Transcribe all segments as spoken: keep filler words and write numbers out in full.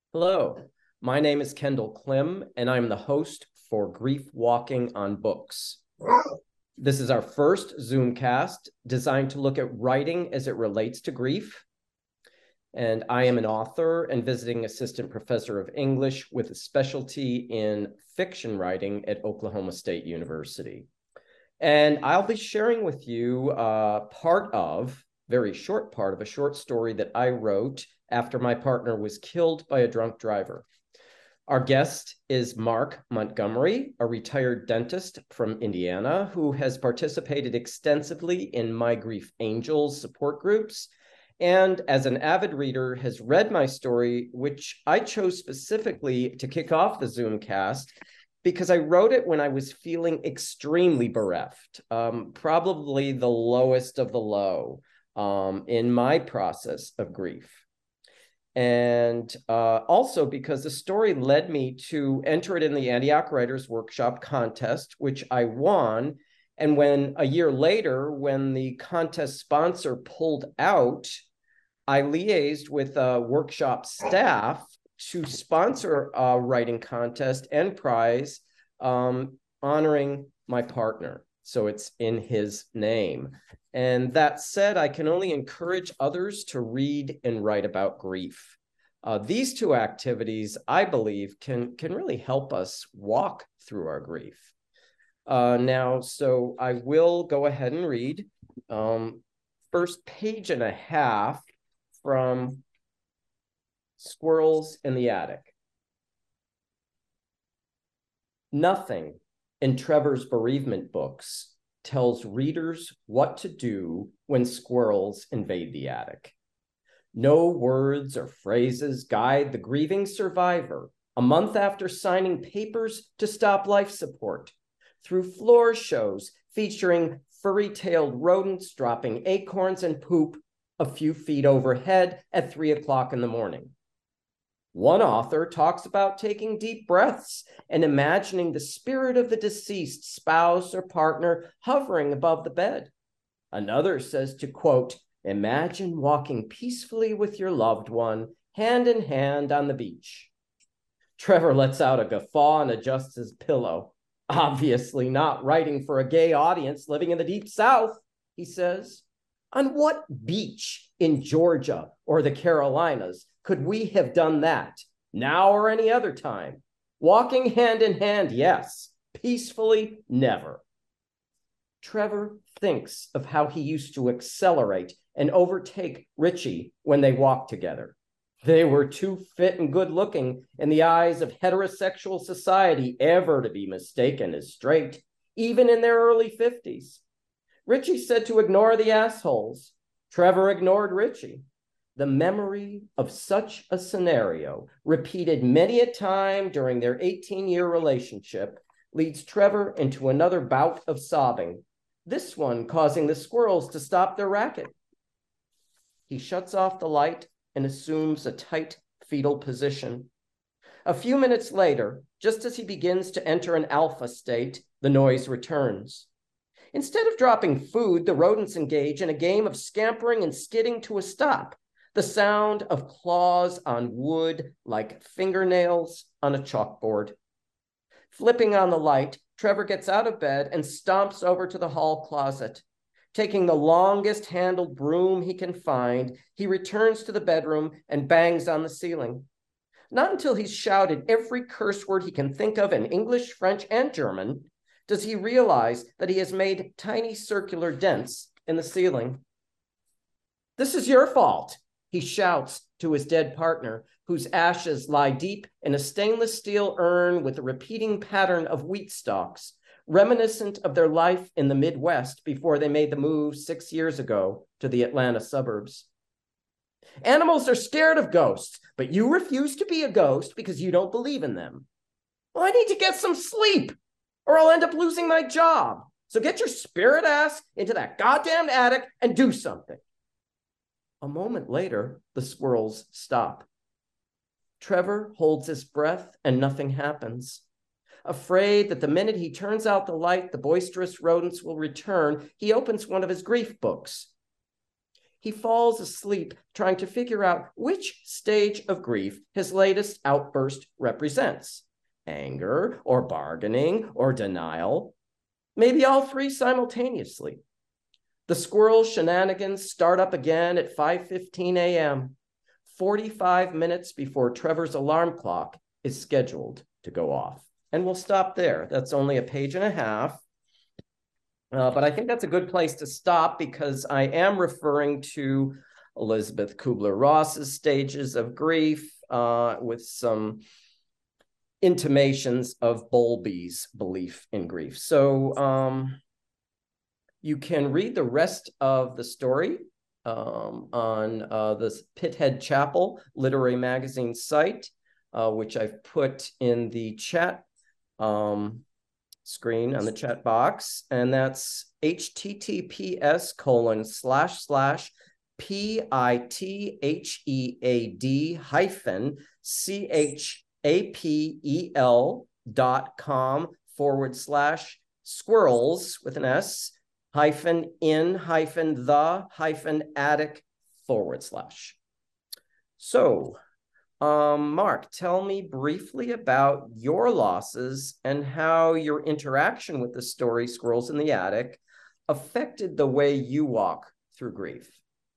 Hello, my name is Kendall Klim, and I'm the host for Grief Walking on Books. This is our first Zoomcast designed to look at writing as it relates to grief. And I am an author and visiting assistant professor of English with a specialty in fiction writing at Oklahoma State University. And I'll be sharing with you uh, part of, very short part of a short story that I wrote after my partner was killed by a drunk driver. Our guest is Mark Montgomery, a retired dentist from Indiana who has participated extensively in My Grief Angels support groups, and as an avid reader has read my story, which I chose specifically to kick off the Zoomcast because I wrote it when I was feeling extremely bereft, um, probably the lowest of the low um, in my process of grief. And uh, also because the story led me to enter it in the Antioch Writers Workshop contest, which I won. And when a year later, when the contest sponsor pulled out, I liaised with uh, workshop staff to sponsor a writing contest and prize um, honoring my partner. So it's in his name. And that said, I can only encourage others to read and write about grief. Uh, these two activities, I believe, can, can really help us walk through our grief. Uh, now, so I will go ahead and read um, first page and a half from Squirrels in the Attic. Nothing in Trevor's bereavement books tells readers what to do when squirrels invade the attic. No words or phrases guide the grieving survivor a month after signing papers to stop life support, through floor shows featuring furry-tailed rodents dropping acorns and poop a few feet overhead at three o'clock in the morning. One author talks about taking deep breaths and imagining the spirit of the deceased spouse or partner hovering above the bed. Another says to, quote, imagine walking peacefully with your loved one, hand in hand on the beach. Trevor lets out a guffaw and adjusts his pillow. Obviously not writing for a gay audience living in the deep South, he says. On what beach in Georgia or the Carolinas could we have done that, now or any other time? Walking hand in hand, yes. Peacefully, never. Trevor thinks of how he used to accelerate and overtake Richie when they walked together. They were too fit and good looking in the eyes of heterosexual society ever to be mistaken as straight, even in their early fifties. Richie said to ignore the assholes. Trevor ignored Richie. The memory of such a scenario, repeated many a time during their eighteen-year relationship, leads Trevor into another bout of sobbing, this one causing the squirrels to stop their racket. He shuts off the light and assumes a tight fetal position. A few minutes later, just as he begins to enter an alpha state, the noise returns. Instead of dropping food, the rodents engage in a game of scampering and skidding to a stop, the sound of claws on wood like fingernails on a chalkboard. Flipping on the light, Trevor gets out of bed and stomps over to the hall closet. Taking the longest handled broom he can find, he returns to the bedroom and bangs on the ceiling. Not until he's shouted every curse word he can think of in English, French, and German does he realize that he has made tiny circular dents in the ceiling. This is your fault, he shouts to his dead partner, whose ashes lie deep in a stainless steel urn with a repeating pattern of wheat stalks, reminiscent of their life in the Midwest before they made the move six years ago to the Atlanta suburbs. Animals are scared of ghosts, but you refuse to be a ghost because you don't believe in them. Well, I need to get some sleep, or I'll end up losing my job. So get your spirit ass into that goddamn attic and do something. A moment later, the squirrels stop. Trevor holds his breath and nothing happens. Afraid that the minute he turns out the light, the boisterous rodents will return, he opens one of his grief books. he falls asleep trying to figure out which stage of grief his latest outburst represents. Anger, or bargaining, or denial. Maybe all three simultaneously. The squirrel shenanigans start up again at five fifteen a m, forty-five minutes before Trevor's alarm clock is scheduled to go off. And we'll stop there. That's only a page and a half. Uh, but I think that's a good place to stop because I am referring to Elisabeth Kubler-Ross's stages of grief uh, with some intimations of Bowlby's belief in grief. So um, you can read the rest of the story um, on uh, the Pithead Chapel Literary Magazine site, uh, which I've put in the chat um, screen on the chat box, and that's https colon slash slash p-i-t-h-e-a-d hyphen c-h-a-p-e-l dot com forward slash squirrels with an S hyphen in hyphen the hyphen attic forward slash. So Um, Mark, tell me briefly about your losses and how your interaction with the story Squirrels in the Attic affected the way you walk through grief.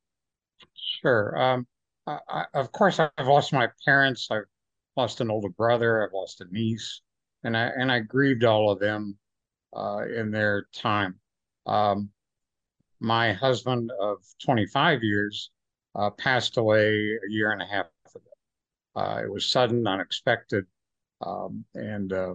Sure. Um, I, I, of course, I've lost my parents. I've lost an older brother. I've lost a niece, and I and I grieved all of them uh, in their time. Um, my husband of twenty-five years uh, passed away a year and a half ago. Uh, it was sudden, unexpected, um, and uh,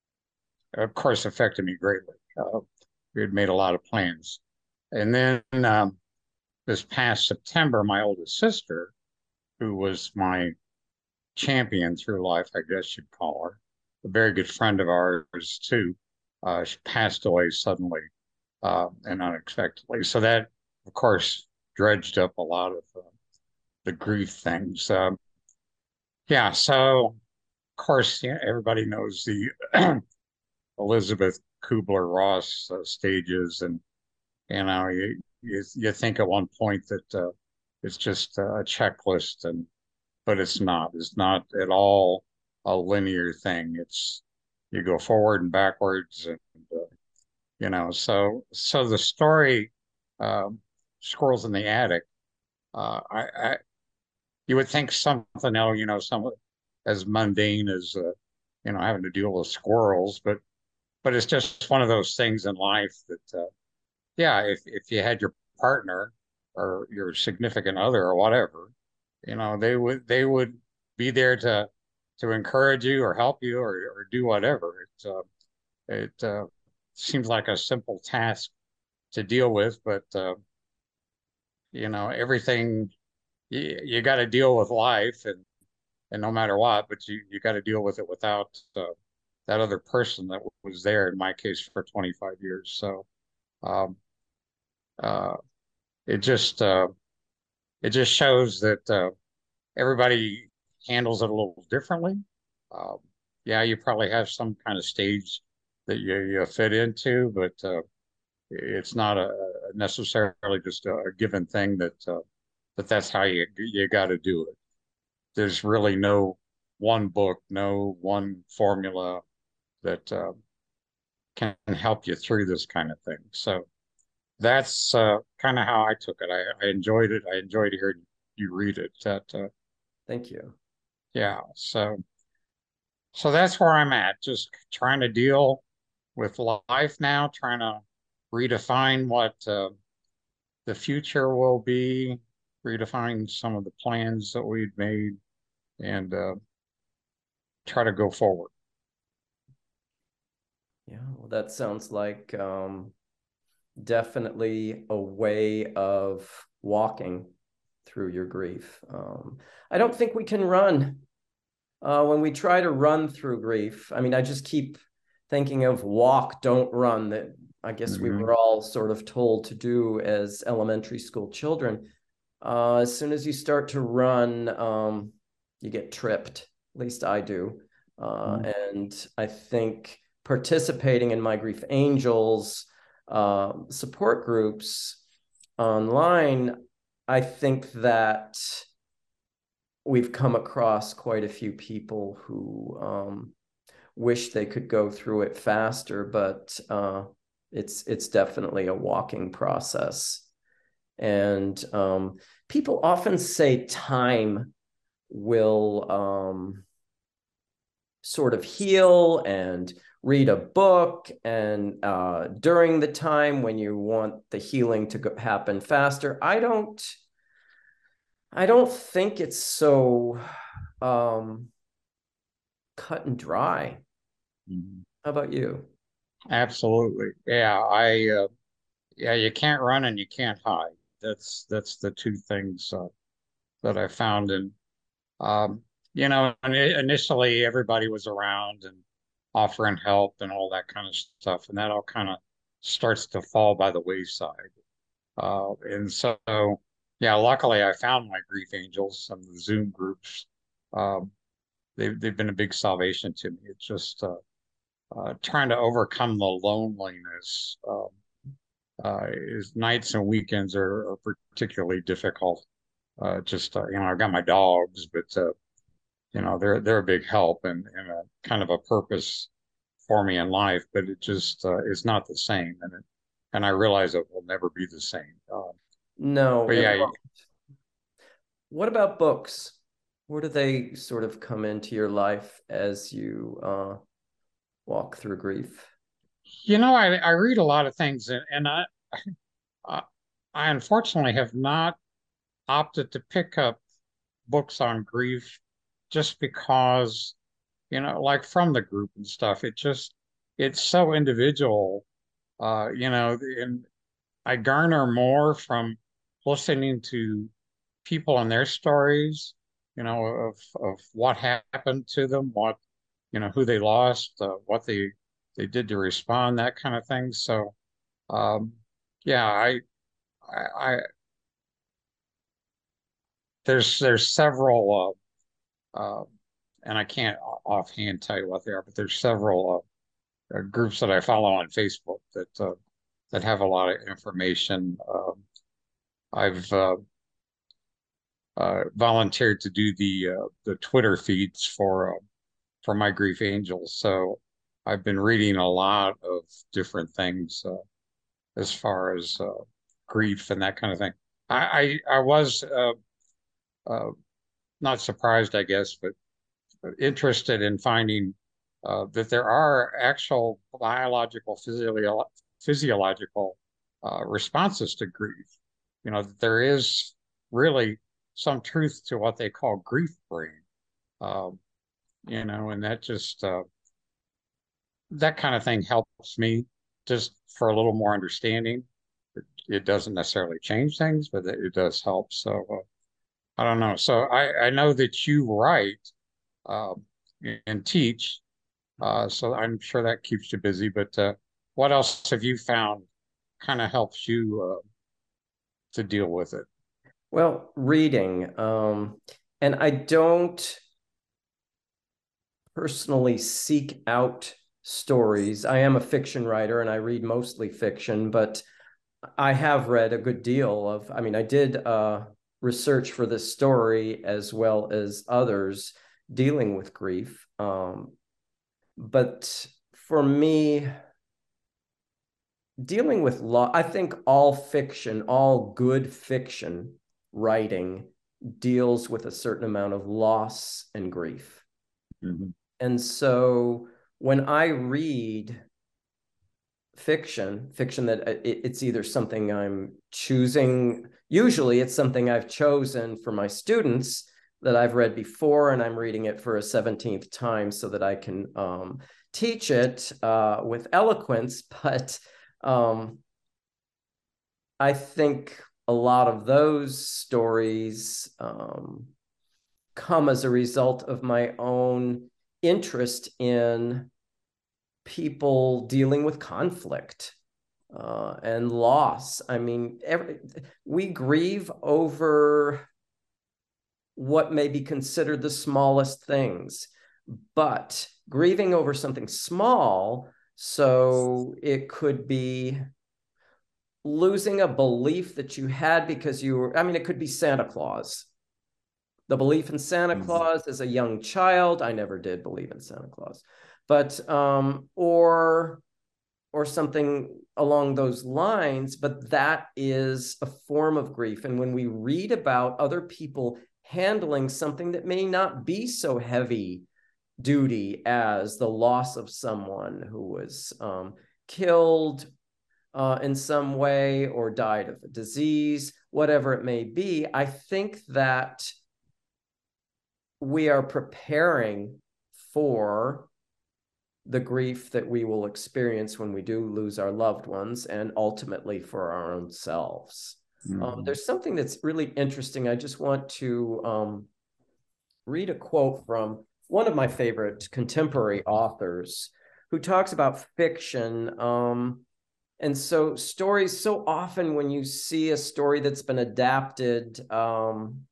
of course affected me greatly. Uh, we had made a lot of plans. And then um, this past September, my oldest sister, who was my champion through life, I guess you'd call her, a very good friend of ours too, uh, she passed away suddenly uh, and unexpectedly. So that, of course, dredged up a lot of uh, the grief things. Um, yeah, so of course, yeah, everybody knows the Elisabeth Kubler-Ross uh, stages, and you know, you, you you think at one point that uh, it's just a checklist, and but it's not. It's not at all a linear thing. It's you go forward and backwards, and uh, you know. So so the story, um, Squirrels in the Attic. Uh, I, I you would think something else, you know, some as mundane as uh, you know having to deal with squirrels, but but it's just one of those things in life that uh, yeah, if if you had your partner or your significant other or whatever, you know, they would they would be there to to encourage you or help you or or do whatever. It uh, it uh, seems like a simple task to deal with, but uh, you know, everything you, you got to deal with life and and no matter what, but you you got to deal with it without uh, that other person that was there in my case for twenty-five years. So um, uh, it just uh, it just shows that uh, everybody handles it a little differently. Um, yeah, you probably have some kind of stage that you, you fit into, but uh, it's not a, a necessarily just a, a given thing that uh, that that's how you you got to do it. There's really no one book, no one formula that uh, can help you through this kind of thing. So that's uh, kind of how I took it. I, I enjoyed it. I enjoyed hearing you read it. That uh, Thank you. yeah. So so that's where I'm at. Just trying to deal with life now. Trying to redefine what uh, the future will be. Redefine some of the plans that we'd made, and uh, try to go forward. Yeah, well, that sounds like um, definitely a way of walking through your grief. Um, I don't think we can run uh, when we try to run through grief. I mean, I just keep thinking of walk, don't run, that I guess we Mm-hmm. were all sort of told to do as elementary school children. Uh, as soon as you start to run, um, you get tripped. At least I do. Uh, and I think participating in My Grief Angels uh, support groups online, I think that we've come across quite a few people who um, wish they could go through it faster, but uh, it's it's definitely a walking process. And um, people often say time will um, sort of heal and read a book, and uh, during the time when you want the healing to go, happen faster. I don't, I don't think it's so um, cut and dry. Mhm. How about you? Absolutely. Yeah, I uh, yeah, you can't run and you can't hide. That's that's the two things uh, that I found. And um, you know, initially everybody was around and offering help and all that kind of stuff, and that all kind of starts to fall by the wayside. Uh, and so, yeah, luckily I found my grief angels, some of the Zoom groups. Um, they've they've been a big salvation to me. It's just uh, uh, trying to overcome the loneliness. Um, uh, is nights and weekends are, are particularly difficult. Uh, just uh, you know, I've got my dogs, but uh, you know, they're they're a big help and, and a kind of a purpose for me in life. But it just uh, is not the same, and it, and I realize it will never be the same. Um, No, but it, yeah, what about books? Where do they sort of come into your life as you uh, walk through grief? you know, I I read a lot of things, and and I I, I unfortunately have not opted to pick up books on grief just because, you know, like from the group and stuff, it just it's so individual, uh, you know, and I garner more from listening to people and their stories, you know, of of what happened to them, what, you know, who they lost, uh, what they they did to respond, that kind of thing. So, um, yeah, I, I, I there's there's several, uh, uh, and I can't offhand tell you what they are, but there's several uh, uh, groups that I follow on Facebook that uh, that have a lot of information. Um, I've uh, uh, volunteered to do the uh, the Twitter feeds for uh, for my grief angels. So I've been reading a lot of different things uh, as far as uh, grief and that kind of thing. I I, I was uh, uh, not surprised, I guess, but interested in finding uh, that there are actual biological, physio physiological uh, responses to grief. You know, that there is really some truth to what they call grief brain. Um, you know, and that just uh, that kind of thing helps me just for a little more understanding. It, it doesn't necessarily change things, but it, it does help. So uh, I don't know. So I, I know that you write um, and teach, uh, so I'm sure that keeps you busy. But uh, what else have you found kind of helps you uh, to deal with it? Well, reading. Um, and I don't personally seek out stories. I am a fiction writer and I read mostly fiction, but I have read a good deal of, I mean, I did uh, research for this story as well as others dealing with grief. Um, but for me, dealing with law, I think all fiction, all good fiction writing deals with a certain amount of loss and grief. Mhm. And so when I read fiction, fiction that it, it's either something I'm choosing, usually it's something I've chosen for my students that I've read before, and I'm reading it for a seventeenth time so that I can um, teach it uh, with eloquence. But um, I think a lot of those stories um, come as a result of my own interest in people dealing with conflict uh, and loss. I mean, every, we grieve over what may be considered the smallest things, but grieving over something small, so it could be losing a belief that you had because you were, I mean, it could be Santa Claus. The belief in Santa Mhm. Claus as a young child. I never did believe in Santa Claus, but, um, or, or something along those lines, but that is a form of grief. And when we read about other people handling something that may not be so heavy duty as the loss of someone who was um, killed uh, in some way or died of a disease, whatever it may be, I think that we are preparing for the grief that we will experience when we do lose our loved ones, and ultimately for our own selves. Mm-hmm. Um, there's something that's really interesting. I just want to um, read a quote from one of my favorite contemporary authors who talks about fiction. Um, and so stories, so often when you see a story that's been adapted um,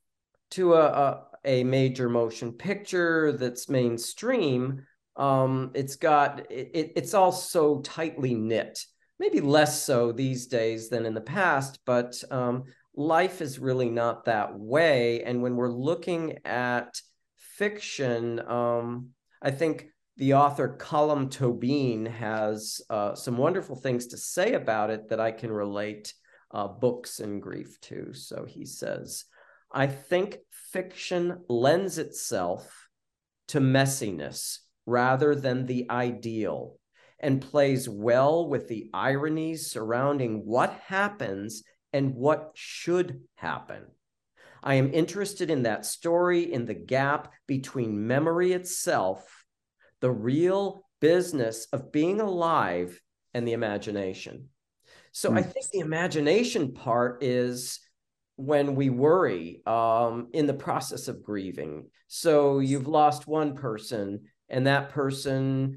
to a, a, a major motion picture that's mainstream, um, it's got, it, it's all so tightly knit, maybe less so these days than in the past, but um, life is really not that way. And when we're looking at fiction, um, I think the author Colm Tóibín has uh, some wonderful things to say about it that I can relate uh, books and grief to. So he says, I think fiction lends itself to messiness rather than the ideal, and plays well with the ironies surrounding what happens and what should happen. I am interested in that story, in the gap between memory itself, the real business of being alive, and the imagination. So mm. I think the imagination part is when we worry um, in the process of grieving. So you've lost one person, and that person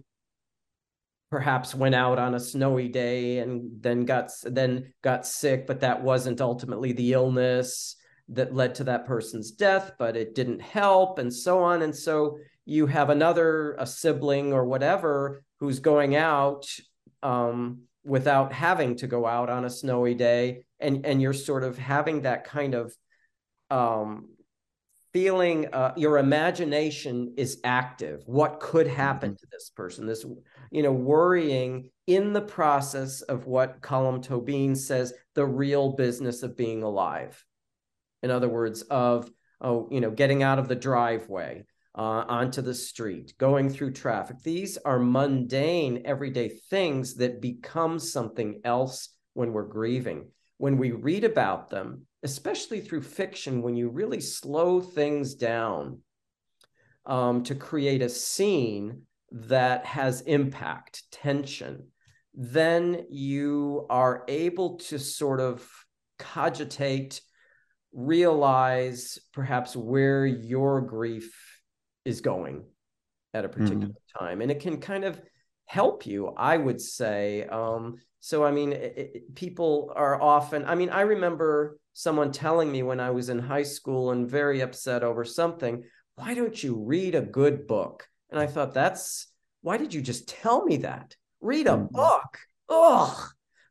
perhaps went out on a snowy day and then got then got sick, but that wasn't ultimately the illness that led to that person's death, but it didn't help, and so on. And so you have another, a sibling or whatever, who's going out um, without having to go out on a snowy day, and and you're sort of having that kind of um, feeling, uh, your imagination is active. What could happen mm-hmm. to this person? This, you know, worrying in the process of what Colm Tóibín says, the real business of being alive. In other words, of, oh, you know, getting out of the driveway uh, onto the street, going through traffic. These are mundane, everyday things that become something else when we're grieving. When we read about them, especially through fiction, when you really slow things down um, to create a scene that has impact, tension, then you are able to sort of cogitate, realize perhaps where your grief is going at a particular mm-hmm. time. And it can kind of help you, I would say. Um, so, I mean, it, it, people are often, I mean, I remember someone telling me when I was in high school and very upset over something, why don't you read a good book? And I thought, that's, why did you just tell me that? Read a mm-hmm. book. Ugh.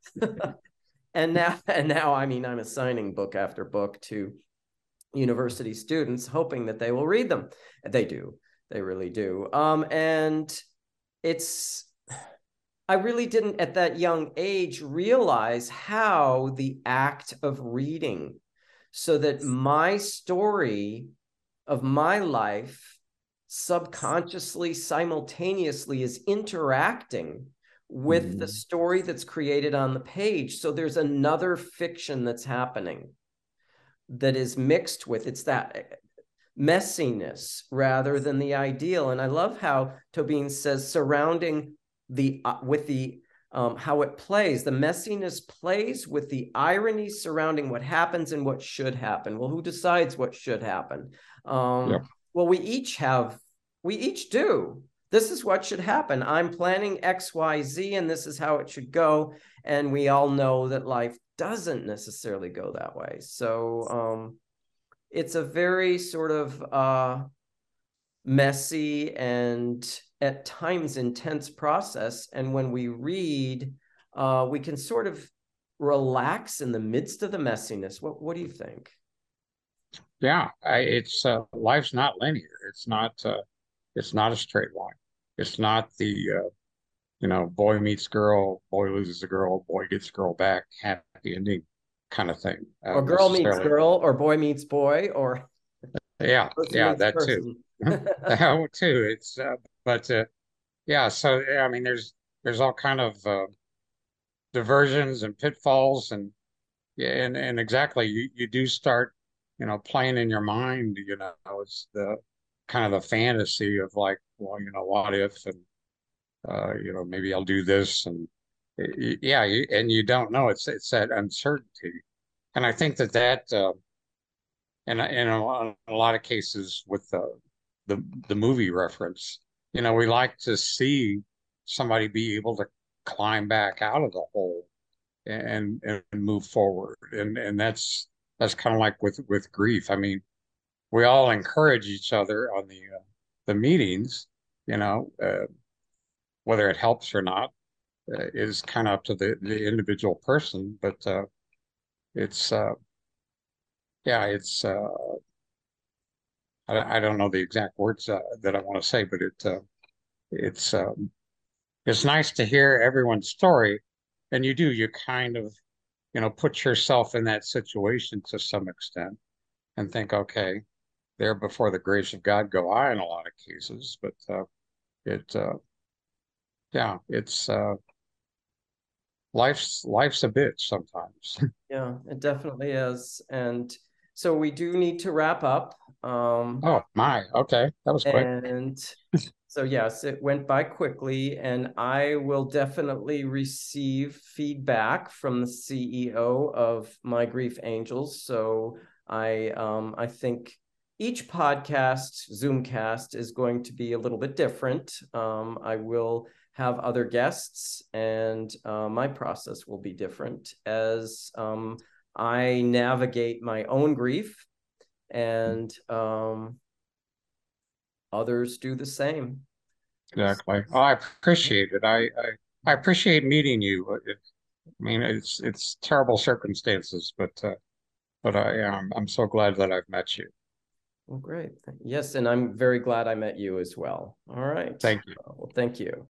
And now, and now, I mean, I'm assigning book after book to university students, hoping that they will read them. They do. They really do. Um, and it's, I really didn't at that young age realize how the act of reading, so that my story of my life subconsciously, simultaneously is interacting with mm-hmm. the story that's created on the page. So there's another fiction that's happening that is mixed with, it's that messiness rather than the ideal. And I love how Tóibín says surrounding the, uh, with the, um, how it plays, the messiness plays with the irony surrounding what happens and what should happen. Well, who decides what should happen? Um, yep. Well, we each have, we each do. This is what should happen. I'm planning X, Y, Z, and this is how it should go. And we all know that life doesn't necessarily go that way. So um, it's a very sort of uh, messy and at times intense process. And when we read, uh, we can sort of relax in the midst of the messiness. What what do you think? Yeah, I, it's uh, life's not linear. It's not uh, it's not a straight line. It's not the uh, you know, boy meets girl, boy loses a girl, boy gets girl back, happy ending kind of thing, uh, Or girl meets necessarily. girl, or boy meets boy, or Yeah, person yeah, meets that too. person. That too. It's uh, but uh, yeah, so yeah, I mean, there's there's all kind of uh, diversions and pitfalls, and yeah, and and exactly, you you do start, you know, playing in your mind. You know, it's the kind of the fantasy of like, well, you know, what if, and uh, you know, maybe I'll do this, and y- yeah, you, and you don't know. It's it's that uncertainty, and I think that that uh, and in a, in a lot of cases with the, the the movie reference, you know, we like to see somebody be able to climb back out of the hole and and move forward, and and that's that's kind of like with with grief. I mean, we all encourage each other on the uh, the meetings, you know, uh, whether it helps or not uh, is kind of up to the the individual person, but uh, it's uh, yeah, it's uh, I, I don't know the exact words uh, that I want to say, but it uh, it's um, it's nice to hear everyone's story, and you do you kind of you know put yourself in that situation to some extent and think, okay, there before the grace of God go I in a lot of cases, but uh, it uh, yeah, it's uh, life's life's a bitch sometimes. Yeah, it definitely is. And so we do need to wrap up. Um, Oh my, okay, that was quick. and so, yes, it went by quickly, and I will definitely receive feedback from the C E O of My Grief Angels. So I, um, I think each podcast, Zoomcast, is going to be a little bit different. Um, I will have other guests, and uh, my process will be different as um, I navigate my own grief, and um, others do the same. Exactly. Oh, I appreciate it. I, I I appreciate meeting you. It, I mean, it's it's terrible circumstances, but uh, but I am I'm so glad that I've met you. Well, great. Yes, and I'm very glad I met you as well. All right. Thank you. Well, thank you.